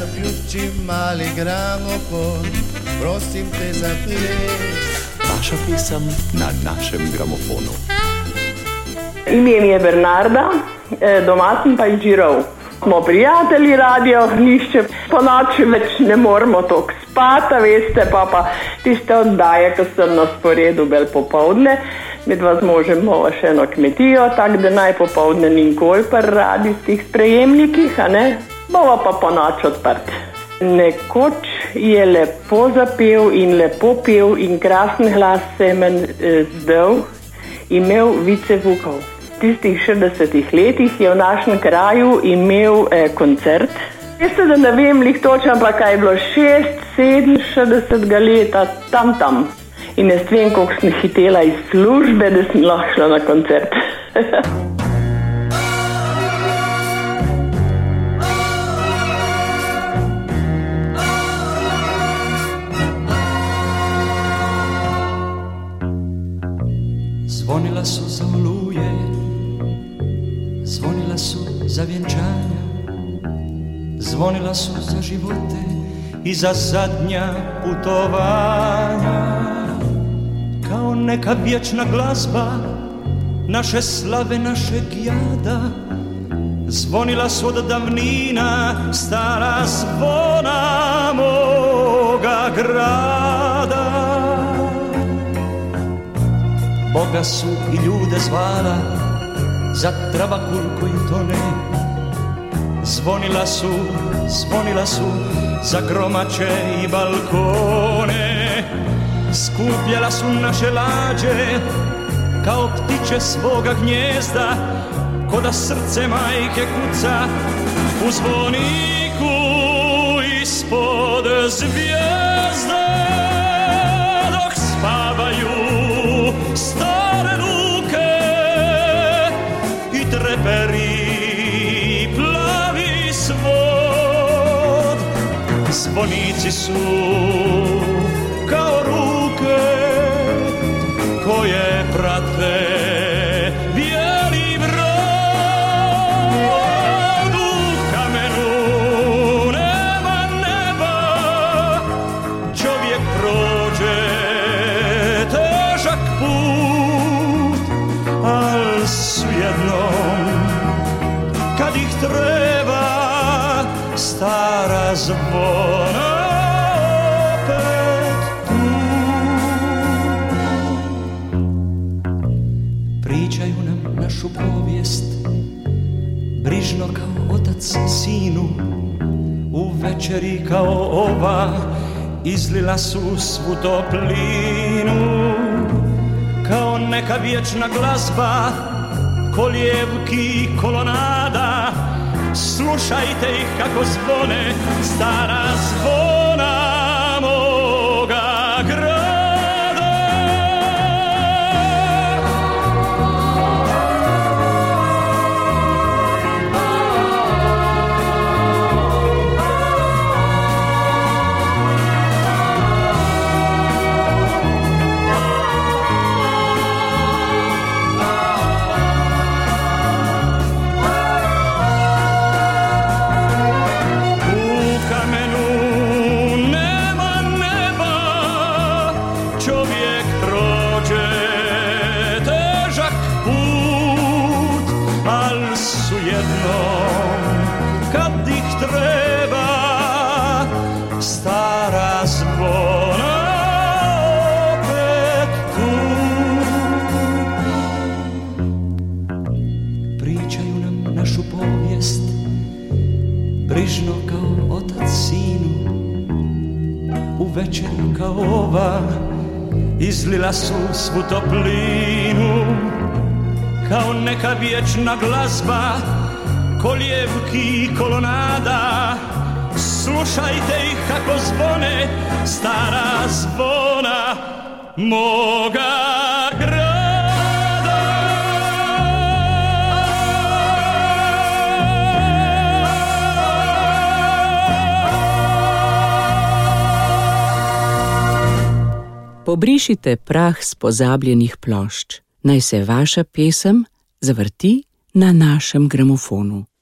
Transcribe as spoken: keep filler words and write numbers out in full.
Zaključi mali gramofon, prosim te za ples. Vaša pesem na našem gramofonu. Ime mi je Bernarda, doma sem pa iz Žirov. Smo prijatelji radio, nišče, po noči več ne moramo toliko spati, veste, pa pa tiste oddaje, ko sem na sporedu bel popovdne, med vas možemo še eno kmetijo, tako da naj popovdne nikoli pri radijskih sprejemnikih, a ne, bova pa po noč odprt. Nekoč je lepo zapel in lepo pel in krasen glas se men eh, zdel, imel Vice Vukov. V tistih šestdesetih letih je v našem kraju imel eh, koncert. Veste, da ne vem, lih točno, ampak kaj je bilo šest, sedem, šestdesetega leta, tam, tam. In jaz vem, koliko sem hitela iz službe, da sem lahko šla na koncert. Zvonila su za oluje, zvonila su za vjenčanja, zvonila su za živote i za zadnja putovanja. Kao neka vječna glazba, naše slave, našeg jada, zvonila su od davnina stara zvona moga grada. Boga su i ljude zvala za travakur koji tone. Zvonila su, zvonila su za gromače i balkone. Skupljala su naše lađe kao ptiće svoga gnjezda, ko da srce majke kuca u zvoniku ispod zvijezde. Dok spavaju stare ruke i treperi plavi svod, zvonici su kao ruke koje prate bijeli brod. U kamenu nema neba, čovjek prođe težak put, al svijednom kad ih treba stara zvona opet tu. Pričaju nam našu povijest brižno kao otac sinu, u večeri kao ova izlila su svu toplinu. Kao neka vječna glazba, kolijevki kolonada, slušajte ih kako zvone stara zvona moga grada. Kad ih treba stara zvona opet tu. Pričaju nam našu povijest brižno kao otac sinu, u večeri kao ova izlila su svu toplinu. Kao neka vječna glazba, kolijevki i kolonada, slušajte ih kako zvone stara zvona moga grada. Pobrišite prah s pozabljenih plošč. Naj se vaša pesem zavrti na našem gramofonu.